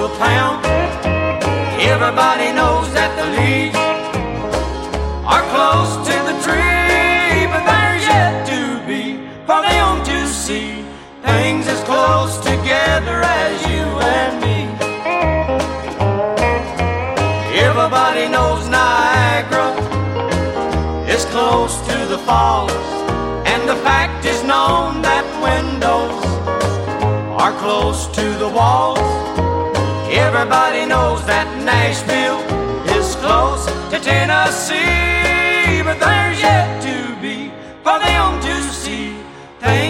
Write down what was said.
a pound. Everybody knows that the leaves are close to the tree, but there's yet to be for them to see things as close together as you and me. Everybody knows Niagara is close to the falls, and the fact is known that windows are close to the walls. Everybody knows that Nashville is close to Tennessee.